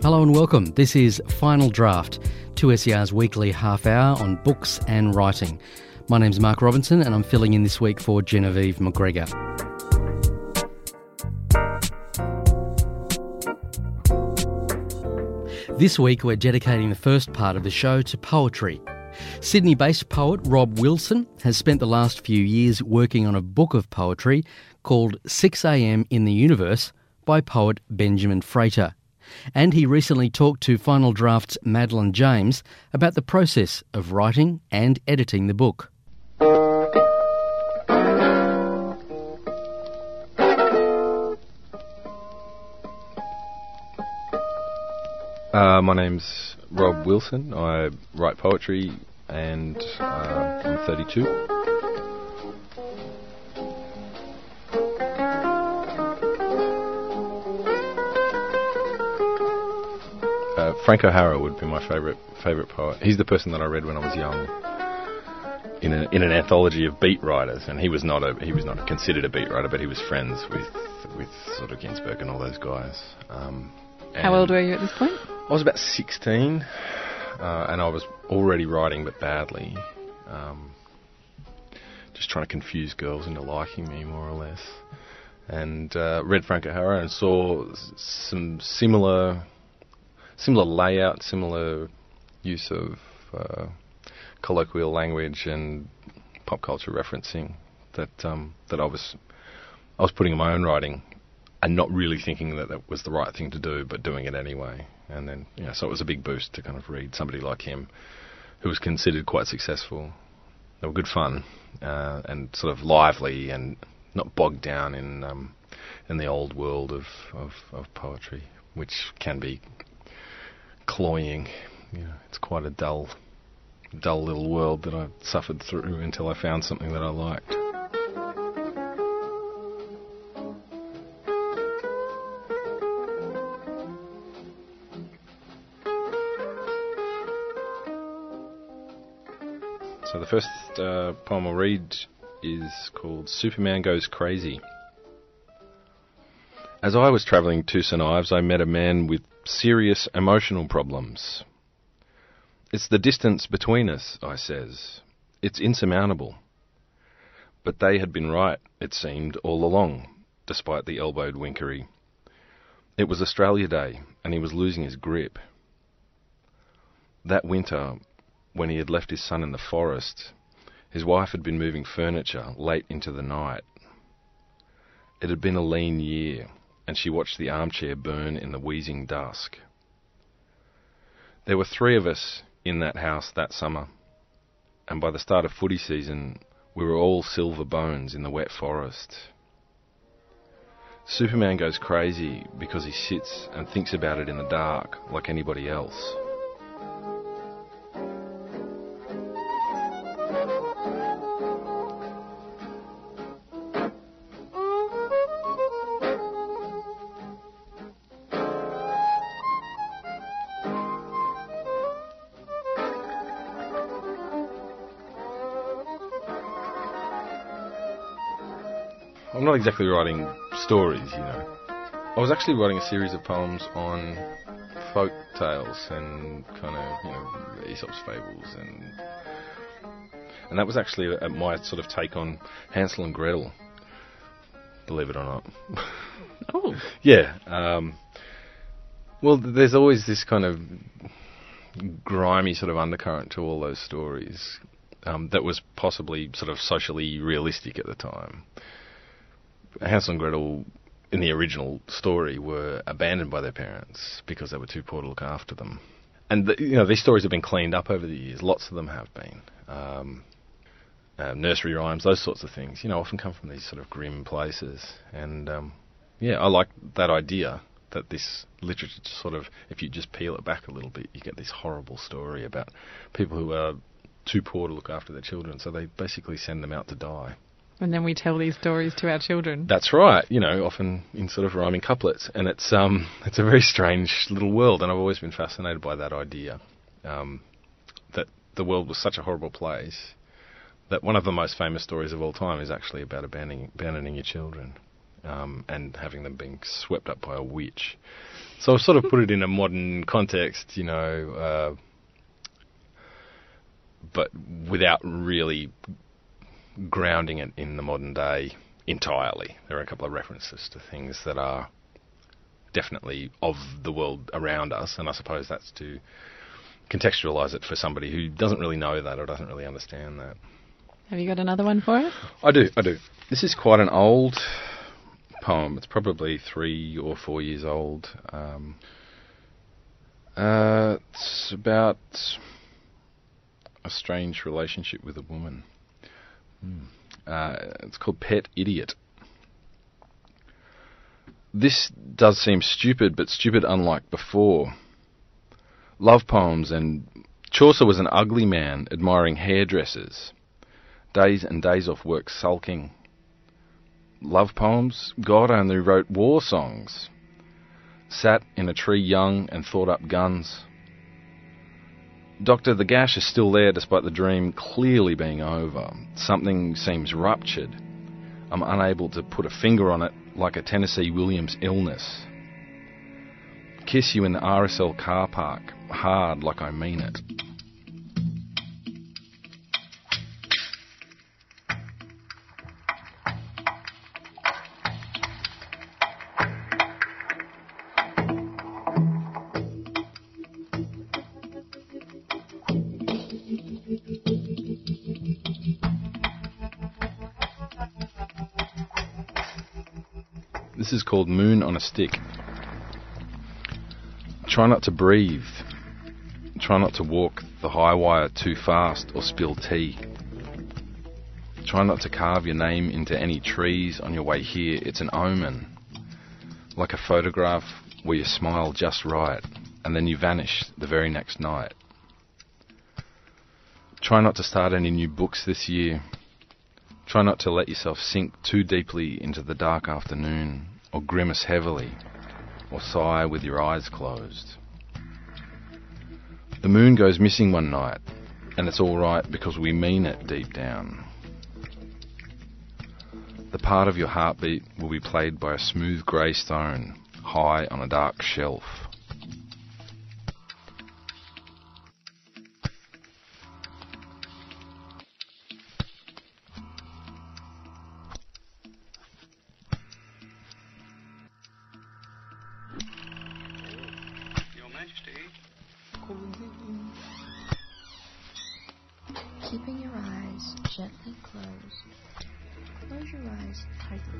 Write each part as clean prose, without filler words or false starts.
Hello and welcome. This is Final Draft, 2SER's weekly half hour on books and writing. My name's Mark Robinson and I'm filling in this week for Genevieve McGregor. This week we're dedicating the first part of the show to poetry. Sydney-based poet Rob Wilson has spent the last few years working on a book of poetry called 6am in the Universe by poet Benjamin Frater. And he recently talked to Final Draft's Madeline James about the process of writing and editing the book. My name's Rob Wilson. I write poetry and I'm 32. Frank O'Hara would be my favourite poet. He's the person that I read when I was young in an anthology of beat writers, and he was not considered a beat writer, but he was friends with sort of Ginsberg and all those guys. How old were you at this point? I was about 16, and I was already writing, but badly. Just trying to confuse girls into liking me, more or less. And read Frank O'Hara and saw some similar layout, similar use of colloquial language and pop culture referencing that I was putting in my own writing, and not really thinking that was the right thing to do, but doing it anyway. And then, so it was a big boost to kind of read somebody like him, who was considered quite successful. They were good fun and sort of lively and not bogged down in the old world of poetry, which can be cloying. It's quite a dull little world that I suffered through until I found something that I liked. So the first poem I'll read is called Superman Goes Crazy. As I was travelling to St Ives, I met a man with serious emotional problems. It's the distance between us, I says. It's insurmountable. But they had been right, it seemed, all along, despite the elbowed winkery. It was Australia Day, and he was losing his grip. That winter, when he had left his son in the forest, his wife had been moving furniture late into the night. It had been a lean year, and she watched the armchair burn in the wheezing dusk. There were 3 of us in that house that summer, and by the start of footy season, we were all silver bones in the wet forest. Superman goes crazy because he sits and thinks about it in the dark like anybody else. I'm not exactly writing stories, I was actually writing a series of poems on folk tales and kind of, Aesop's fables, and that was actually my sort of take on Hansel and Gretel, believe it or not. Oh. Yeah. Well, there's always this kind of grimy sort of undercurrent to all those stories that was possibly sort of socially realistic at the time. Hansel and Gretel, in the original story, were abandoned by their parents because they were too poor to look after them. And these stories have been cleaned up over the years. Lots of them have been. Nursery rhymes, those sorts of things, often come from these sort of grim places. And I like that idea that this literature sort of, if you just peel it back a little bit, you get this horrible story about people who are too poor to look after their children, so they basically send them out to die. And then we tell these stories to our children. That's right, often in sort of rhyming couplets. And it's a very strange little world, and I've always been fascinated by that idea, that the world was such a horrible place that one of the most famous stories of all time is actually about abandoning your children and having them being swept up by a witch. So I've sort of put it in a modern context, but without really grounding it in the modern day entirely. There are a couple of references to things that are definitely of the world around us, and I suppose that's to contextualise it for somebody who doesn't really know that or doesn't really understand that. Have you got another one for us? I do. This is quite an old poem. It's probably 3 or 4 years old. It's about a strange relationship with a woman. It's called Pet Idiot. This does seem stupid, but stupid unlike before. Love poems, and Chaucer was an ugly man admiring hairdressers. Days and days off work sulking. Love poems? God only wrote war songs. Sat in a tree young and thought up guns. Doctor, the gash is still there despite the dream clearly being over. Something seems ruptured. I'm unable to put a finger on it, like a Tennessee Williams illness. Kiss you in the RSL car park, hard like I mean it. This is called Moon on a Stick. Try not to breathe. Try not to walk the high wire too fast or spill tea. Try not to carve your name into any trees on your way here. It's an omen. Like a photograph where you smile just right and then you vanish the very next night. Try not to start any new books this year. Try not to let yourself sink too deeply into the dark afternoon, or grimace heavily, or sigh with your eyes closed. The moon goes missing one night, and it's all right because we mean it deep down. The part of your heartbeat will be played by a smooth grey stone, high on a dark shelf. Keeping your eyes gently closed. Close your eyes tightly.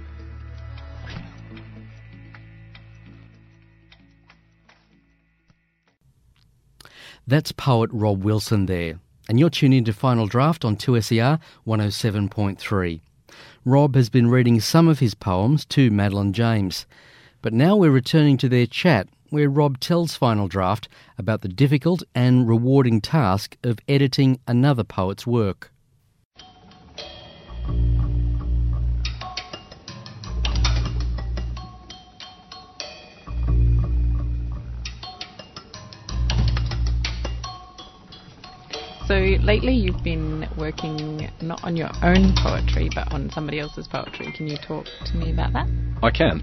That's poet Rob Wilson there, and you're tuned into Final Draft on 2SER 107.3. Rob has been reading some of his poems to Madeline James, but now we're returning to their chat where Rob tells Final Draft about the difficult and rewarding task of editing another poet's work. So lately you've been working not on your own poetry but on somebody else's poetry. Can you talk to me about that? I can.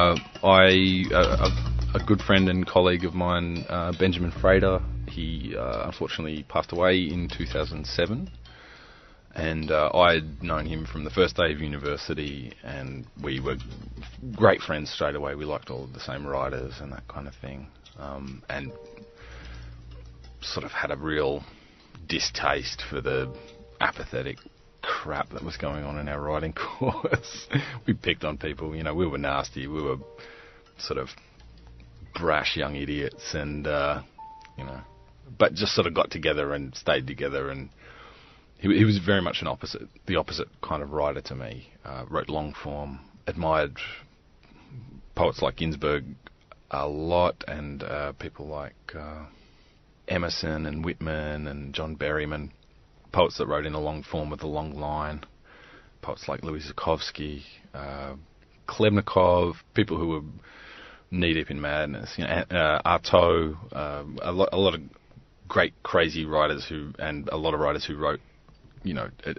A good friend and colleague of mine, Benjamin Frater, he unfortunately passed away in 2007. And I'd known him from the first day of university, and we were great friends straight away. We liked all of the same writers and that kind of thing. And sort of had a real distaste for the apathetic crap that was going on in our writing course. We picked on people, we were nasty, we were sort of brash young idiots, and but just sort of got together and stayed together. And he was very much the opposite kind of writer to me. Wrote long form, admired poets like Ginsberg a lot, and people like Emerson and Whitman and John Berryman, poets that wrote in a long form with a long line. Poets like Louis Zukowski, Klebnikov, people who were knee-deep in madness. Artaud, a lot of great, crazy writers and a lot of writers who wrote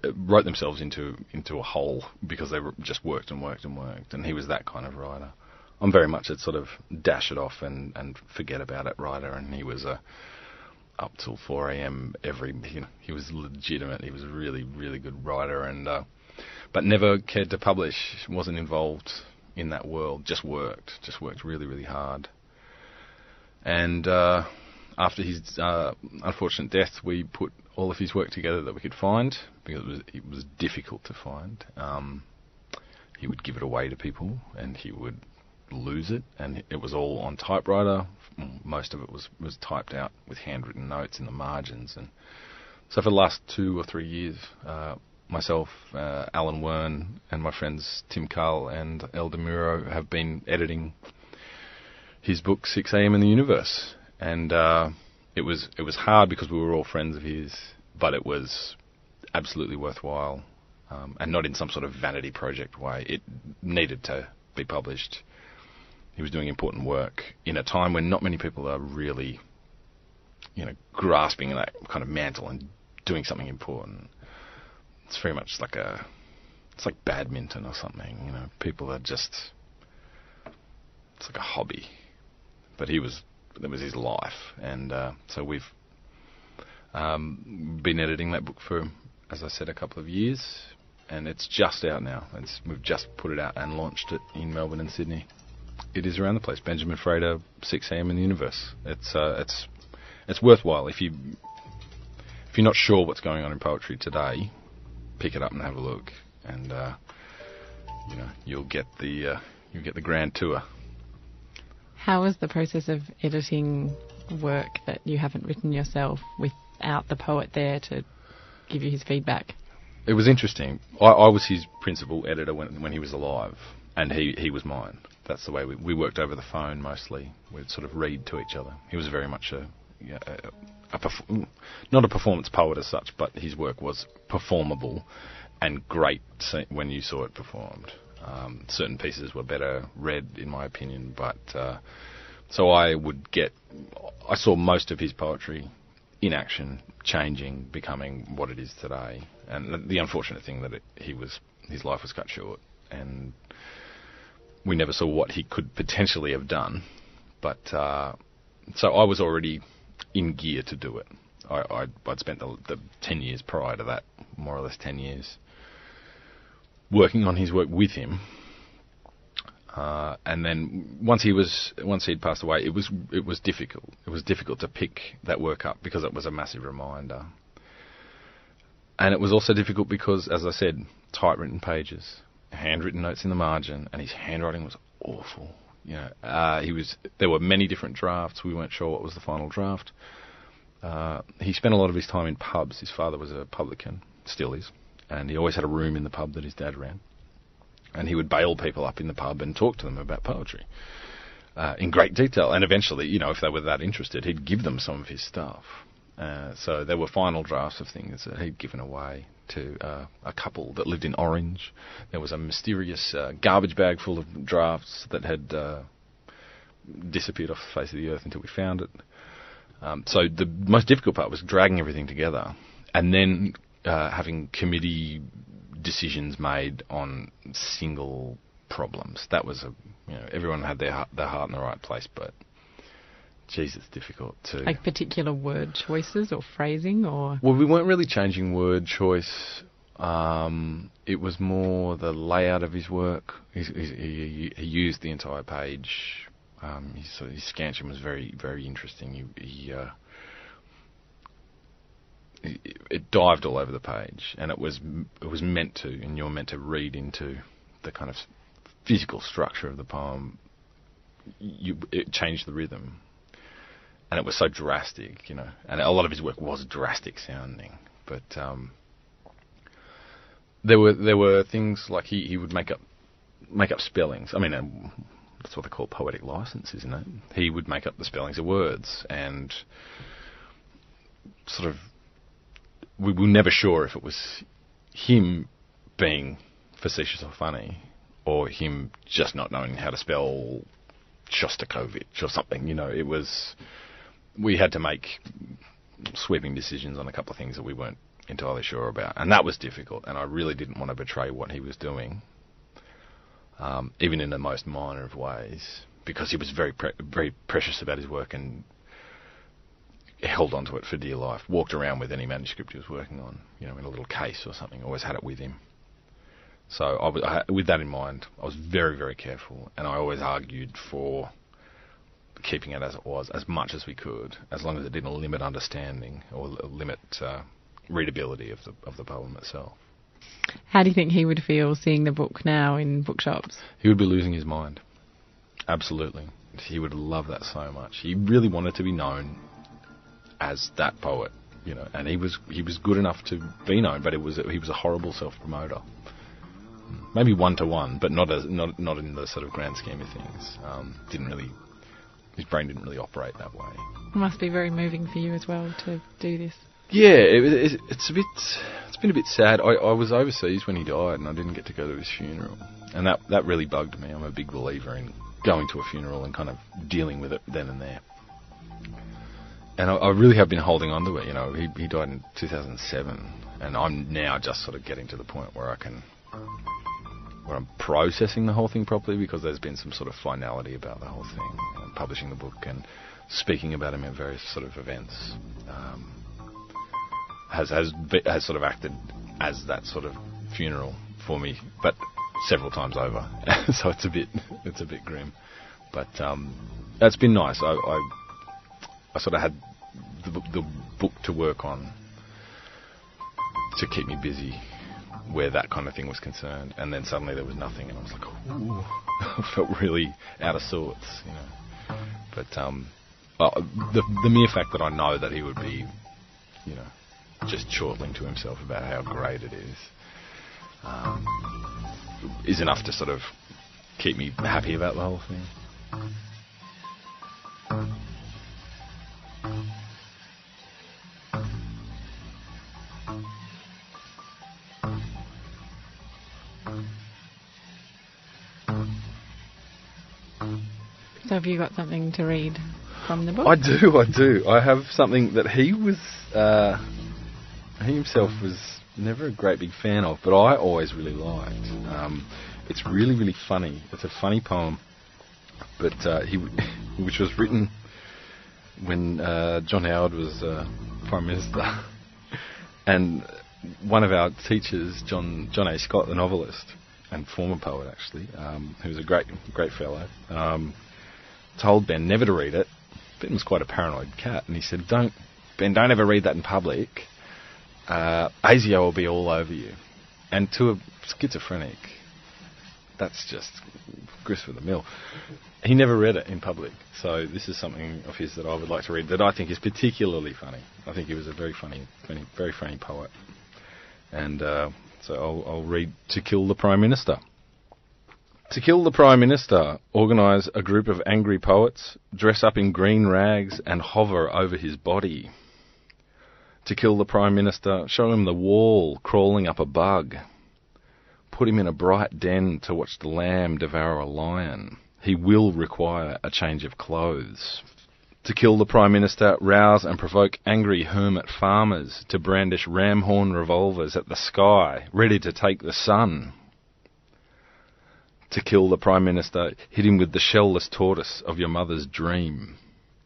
themselves into a hole because they just worked and worked and worked. And he was that kind of writer. I'm very much a sort of dash it off and forget about it writer, and he was up till 4 a.m. he was legitimate. He was a really, really good writer, and but never cared to publish. Wasn't involved in that world. Just worked really, really hard. And after his unfortunate death, we put all of his work together that we could find, because it was difficult to find. He would give it away to people, and he would lose it, and it was all on typewriter. Most of it was typed out with handwritten notes in the margins. And so for the last 2 or 3 years, myself, Alan Wern, and my friends Tim Cull and El DeMuro have been editing his book 6 a.m. in the Universe. And it was hard because we were all friends of his, but it was absolutely worthwhile, and not in some sort of vanity project way. It needed to be published. He was doing important work in a time when not many people are really, grasping that kind of mantle and doing something important. It's very much it's like badminton or something. People are just, it's like a hobby. But that was his life, and so we've been editing that book for, as I said, a couple of years, and it's just out now. We've just put it out and launched it in Melbourne and Sydney. It is around the place. Benjamin Frater, 6 a.m. in the Universe. It's worthwhile. If you're not sure what's going on in poetry today, pick it up and have a look, and you'll get the grand tour. How is the process of editing work that you haven't written yourself without the poet there to give you his feedback? It was interesting. I was his principal editor when he was alive, and he was mine. That's the way we worked over the phone mostly. We'd sort of read to each other. He was very much not a performance poet as such, but his work was performable and great when you saw it performed. Certain pieces were better read, in my opinion, but so I saw most of his poetry in action, changing, becoming what it is today. And the unfortunate thing that his life was cut short, and we never saw what he could potentially have done. But so I was already in gear to do it. I'd spent the 10 years prior to that, more or less 10 years, working on his work with him. And then once he'd passed away, it was difficult. It was difficult to pick that work up because it was a massive reminder. And it was also difficult because, as I said, typewritten pages, handwritten notes in the margin, and his handwriting was awful. There were many different drafts. We weren't sure what was the final draft. He spent a lot of his time in pubs. His father was a publican, still is, and he always had a room in the pub that his dad ran. And he would bail people up in the pub and talk to them about poetry in great detail. And eventually, if they were that interested, he'd give them some of his stuff. So there were final drafts of things that he'd given away to a couple that lived in Orange. There was a mysterious garbage bag full of drafts that had disappeared off the face of the earth until we found it. So the most difficult part was dragging everything together and then having committee decisions made on single problems. That was everyone had their heart in the right place, but geez, it's difficult to... Like particular word choices or phrasing, or... Well, we weren't really changing word choice. It was more the layout of his work. He used the entire page. His scansion was very, very interesting. It dived all over the page, and it was meant to, and you're meant to read into the kind of physical structure of the poem. It changed the rhythm. And it was so drastic, and a lot of his work was drastic sounding. But there were things like he would make up spellings. I mean, that's what they call poetic license, isn't it? He would make up the spellings of words, and sort of we were never sure if it was him being facetious or funny, or him just not knowing how to spell Shostakovich or something. It was. We had to make sweeping decisions on a couple of things that we weren't entirely sure about, and that was difficult, and I really didn't want to betray what he was doing. even in the most minor of ways, because he was very very precious about his work and held onto it for dear life. Walked around with any manuscript he was working on, in a little case or something. Always had it with him. So with that in mind, I was very, very careful, and I always argued for keeping it as it was, as much as we could, as long as it didn't limit understanding or limit readability of the poem itself. How do you think he would feel seeing the book now in bookshops? He would be losing his mind. Absolutely. He would love that so much. He really wanted to be known as that poet, and he was good enough to be known, but he was a horrible self-promoter. Maybe 1-to-1, but not in the sort of grand scheme of things. His brain didn't really operate that way. It must be very moving for you as well to do this. Yeah, it's been a bit sad. I was overseas when he died, and I didn't get to go to his funeral, and that really bugged me. I'm a big believer in going to a funeral and kind of dealing with it then and there. And I really have been holding on to it. He died in 2007, and I'm now just sort of getting to the point where I'm processing the whole thing properly, because there's been some sort of finality about the whole thing. And publishing the book and speaking about him at various sort of events has sort of acted as that sort of funeral for me, but several times over. So it's a bit grim, but that's been nice. I sort of had the book to work on to keep me busy where that kind of thing was concerned, and then suddenly there was nothing, and I was like, ooh, I felt really out of sorts, But the mere fact that I know that he would be, just chortling to himself about how great it is enough to sort of keep me happy about the whole thing. So have you got something to read from the book? I do. I have something that he himself was never a great big fan of, but I always really liked. It's really, really funny. It's a funny poem, but which was written when John Howard was Prime Minister. And one of our teachers, John A. Scott, the novelist and former poet actually, who was a great fellow, told Ben never to read it. Ben was quite a paranoid cat, and he said, don't ever read that in public. ASIO will be all over you. And to a schizophrenic, that's just grist for the mill. He never read it in public. So this is something of his that I would like to read that I think is particularly funny. I think he was a very funny poet. And so I'll read To Kill the Prime Minister. To kill the Prime Minister, organise a group of angry poets, dress up in green rags and hover over his body. To kill the Prime Minister, show him the wall crawling up a bug. Put him in a bright den to watch the lamb devour a lion. He will require a change of clothes. To kill the Prime Minister, rouse and provoke angry hermit farmers to brandish ram-horn revolvers at the sky, ready to take the sun. To kill the Prime Minister, hit him with the shell-less tortoise of your mother's dream.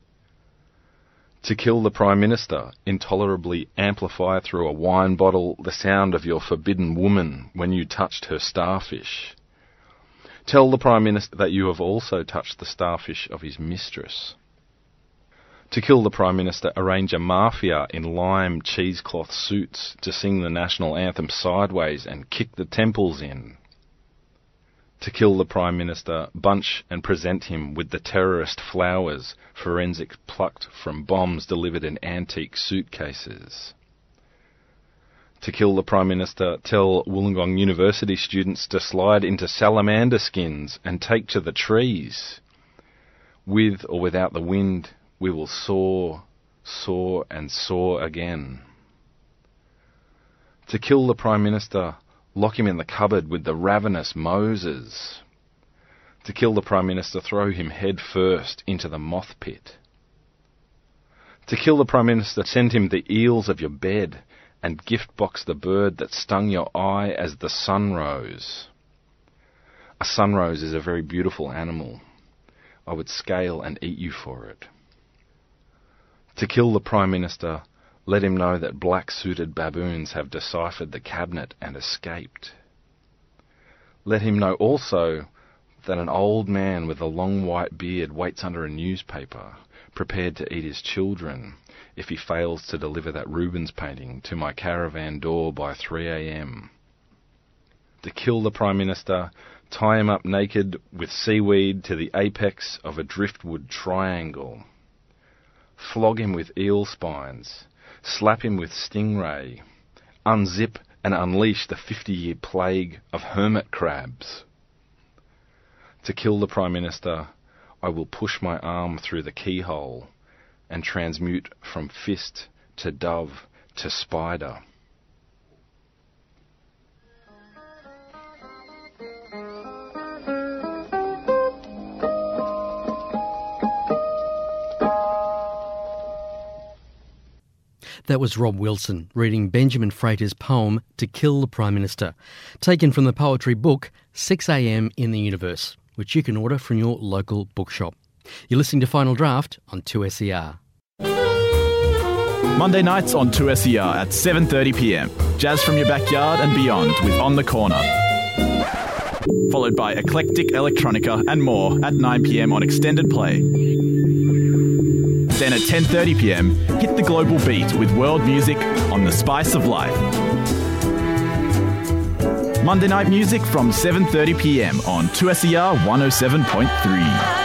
To kill the Prime Minister, intolerably amplify through a wine bottle the sound of your forbidden woman when you touched her starfish. Tell the Prime Minister that you have also touched the starfish of his mistress. To kill the Prime Minister, arrange a mafia in lime cheesecloth suits to sing the national anthem sideways and kick the temples in. To kill the Prime Minister, bunch and present him with the terrorist flowers, forensic plucked from bombs delivered in antique suitcases. To kill the Prime Minister, tell Wollongong University students to slide into salamander skins and take to the trees. With or without the wind, we will soar, soar and soar again. To kill the Prime Minister, lock him in the cupboard with the ravenous Moses. To kill the Prime Minister, throw him head first into the moth pit. To kill the Prime Minister, send him the eels of your bed and gift box the bird that stung your eye as the sun rose. A sunrose is a very beautiful animal. I would scale and eat you for it. To kill the Prime Minister, let him know that black-suited baboons have deciphered the cabinet and escaped. Let him know also that an old man with a long white beard waits under a newspaper, prepared to eat his children if he fails to deliver that Rubens painting to my caravan door by 3 a.m. To kill the Prime Minister, tie him up naked with seaweed to the apex of a driftwood triangle. Flog him with eel spines, slap him with stingray, unzip and unleash the 50-year plague of hermit crabs. To kill the Prime Minister, I will push my arm through the keyhole and transmute from fist to dove to spider. That was Rob Wilson reading Benjamin Frater's poem To Kill the Prime Minister, taken from the poetry book 6 a.m. in the Universe, which you can order from your local bookshop. You're listening to Final Draft on 2SER. Monday nights on 2SER at 7:30pm. Jazz from your backyard and beyond with On the Corner. Followed by eclectic electronica and more at 9pm on Extended Play. Then at 10:30pm, hit the global beat with world music on The Spice of Life. Monday night music from 7:30pm on 2SER 107.3.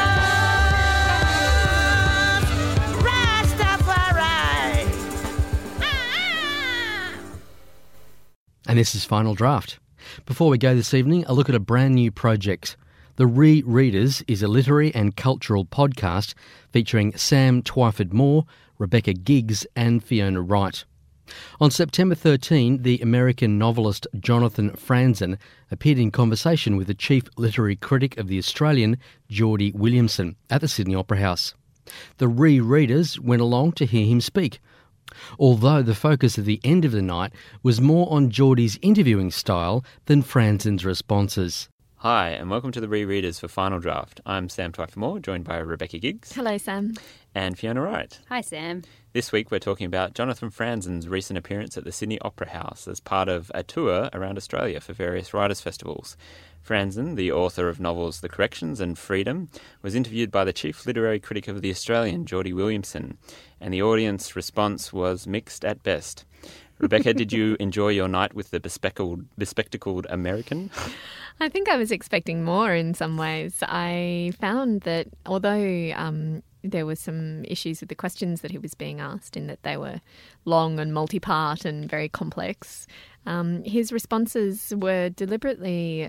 And this is Final Draft. Before we go this evening, a look at a brand new project. The Rereaders is a literary and cultural podcast featuring Sam Twyford-Moore, Rebecca Giggs and Fiona Wright. On September 13, the American novelist Jonathan Franzen appeared in conversation with the chief literary critic of The Australian, Geordie Williamson, at the Sydney Opera House. The Rereaders went along to hear him speak, although the focus at the end of the night was more on Geordie's interviewing style than Franzen's responses. Hi, and welcome to the Rereaders for Final Draft. I'm Sam Twyford-Moore, joined by Rebecca Giggs. Hello, Sam. And Fiona Wright. Hi, Sam. This week we're talking about Jonathan Franzen's recent appearance at the Sydney Opera House as part of a tour around Australia for various writers' festivals. Franzen, the author of novels The Corrections and Freedom, was interviewed by the chief literary critic of The Australian, Geordie Williamson, and the audience response was mixed at best. Rebecca, did you enjoy your night with the bespectacled American? I think I was expecting more in some ways. I found that although there were some issues with the questions that he was being asked in that they were long and multi-part and very complex, his responses were deliberately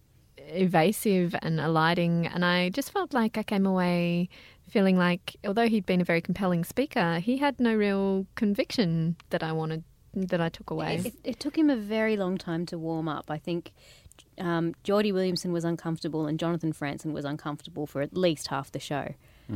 evasive and eliding, and I just felt like I came away feeling like although he'd been a very compelling speaker, he had no real conviction that I took away. It took him a very long time to warm up. I think Geordie Williamson was uncomfortable and Jonathan Franzen was uncomfortable for at least half the show.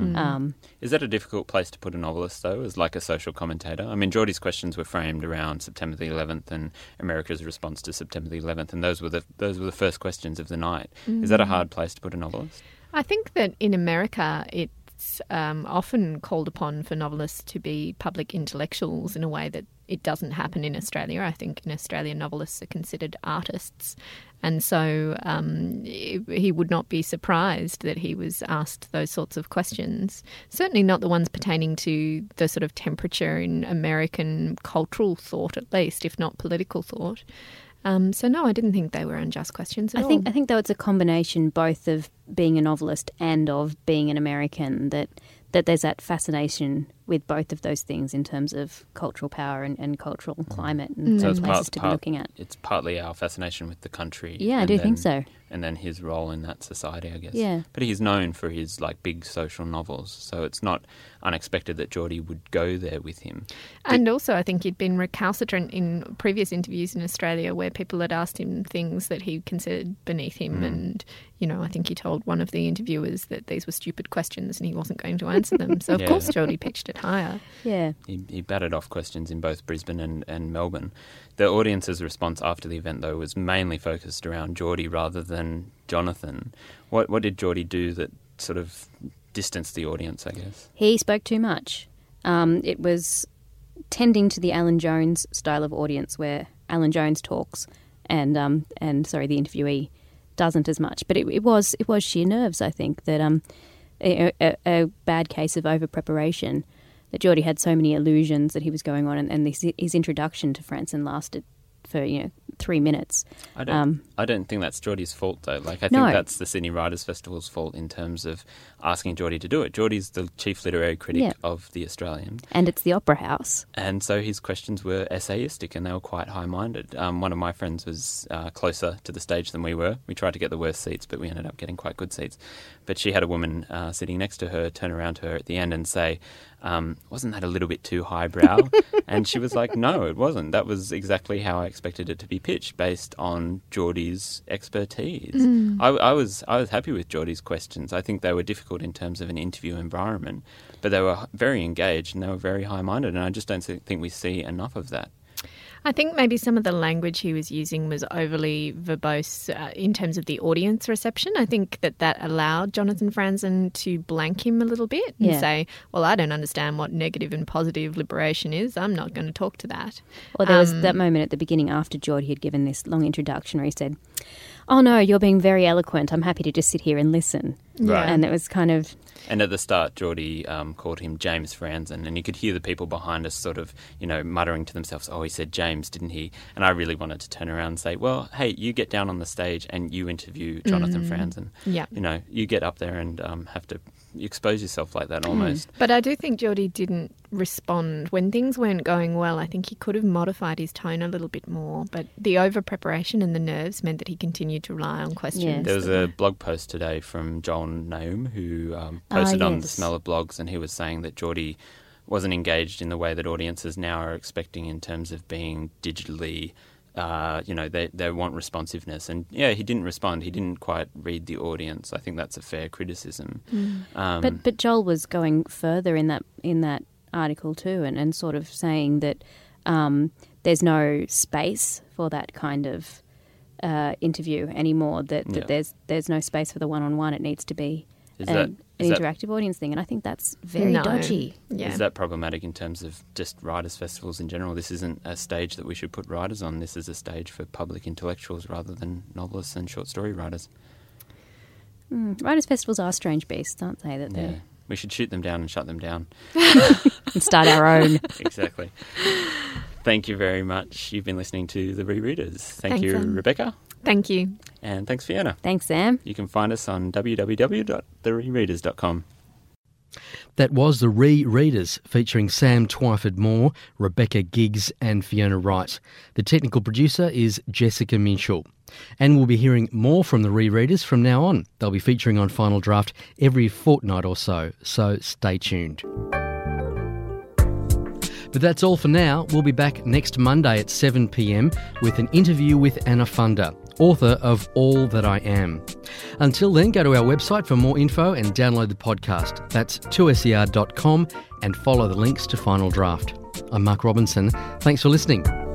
Is that a difficult place to put a novelist, though, as like a social commentator? I mean, Geordie's questions were framed around September the 11th and America's response to September the 11th, and those were the first questions of the night. Is that a hard place to put a novelist? I think that in America it's often called upon for novelists to be public intellectuals in a way that it doesn't happen in Australia. I think in Australia novelists are considered artists, and so he would not be surprised that he was asked those sorts of questions. Certainly not the ones pertaining to the sort of temperature in American cultural thought, at least, if not political thought. So no, I didn't think they were unjust questions at all. I think though it's a combination both of being a novelist and of being an American that there's that fascination with both of those things in terms of cultural power and cultural climate and so it's places to be looking at. It's partly our fascination with the country. Yeah, I do think so. And then his role in that society, I guess. Yeah. But he's known for his like big social novels, so it's not unexpected that Geordie would go there with him. And also I think he'd been recalcitrant in previous interviews in Australia where people had asked him things that he considered beneath him and, you know, I think he told one of the interviewers that these were stupid questions and he wasn't going to answer them. So of course Geordie pitched it. higher. Yeah. He batted off questions in both Brisbane and Melbourne. The audience's response after the event, though, was mainly focused around Geordie rather than Jonathan. What did Geordie do that sort of distanced the audience, I guess? He spoke too much. It was tending to the Alan Jones style of audience, where Alan Jones talks and the interviewee doesn't as much. But it was sheer nerves, I think, that a bad case of over-preparation, that Geordie had so many illusions that he was going on, and his introduction to Franzen lasted for 3 minutes. I don't think that's Geordie's fault, though. I think that's the Sydney Writers' Festival's fault in terms of asking Geordie to do it. Geordie's the chief literary critic of The Australian. And it's the Opera House. And so his questions were essayistic, and they were quite high-minded. One of my friends was closer to the stage than we were. We tried to get the worst seats, but we ended up getting quite good seats. But she had a woman sitting next to her turn around to her at the end and say, wasn't that a little bit too highbrow? And she was like, no, it wasn't. That was exactly how I expected it to be pitched, based on Geordie's expertise. I was happy with Geordie's questions. I think they were difficult in terms of an interview environment, but they were very engaged and they were very high-minded, and I just don't think we see enough of that. I think maybe some of the language he was using was overly verbose in terms of the audience reception. I think that allowed Jonathan Franzen to blank him a little bit and say, well, I don't understand what negative and positive liberation is. I'm not going to talk to that. Well, there was that moment at the beginning after Geordie had given this long introduction where he said, oh, no, you're being very eloquent. I'm happy to just sit here and listen. Right. And it was kind of... And at the start, Geordie called him James Franzen, and you could hear the people behind us sort of, muttering to themselves, oh, he said James, didn't he? And I really wanted to turn around and say, well, hey, you get down on the stage and you interview Jonathan Franzen. Yeah. You get up there and have to expose yourself like that almost. But I do think Geordie didn't respond. When things weren't going well, I think he could have modified his tone a little bit more, but the over-preparation and the nerves meant that he continued to rely on questions. Yes. There was a blog post today from Joel Naum who posted on The Smell of Blogs, and he was saying that Geordie wasn't engaged in the way that audiences now are expecting in terms of being digitally... they want responsiveness. And, he didn't respond. He didn't quite read the audience. I think that's a fair criticism. But Joel was going further in that article too, and sort of saying that there's no space for that kind of interview anymore, that there's no space for the one-on-one. It needs to be an interactive audience thing, and I think that's very dodgy. Yeah. Is that problematic in terms of just writers' festivals in general? This isn't a stage that we should put writers on. This is a stage for public intellectuals rather than novelists and short story writers. Writers' festivals are strange beasts, aren't they? We should shoot them down and shut them down. And start our own. Exactly. Thank you very much. You've been listening to The Rereaders. Thanks, you, Sam. Rebecca. Thank you. And thanks, Fiona. Thanks, Sam. You can find us on www.therereaders.com. That was The Rereaders, featuring Sam Twyford-Moore, Rebecca Giggs and Fiona Wright. The technical producer is Jessica Minshall. And we'll be hearing more from The Rereaders from now on. They'll be featuring on Final Draft every fortnight or so stay tuned. But that's all for now. We'll be back next Monday at 7 p.m. with an interview with Anna Funder, author of All That I Am. Until then, go to our website for more info and download the podcast. That's 2ser.com and follow the links to Final Draft. I'm Mark Robinson. Thanks for listening.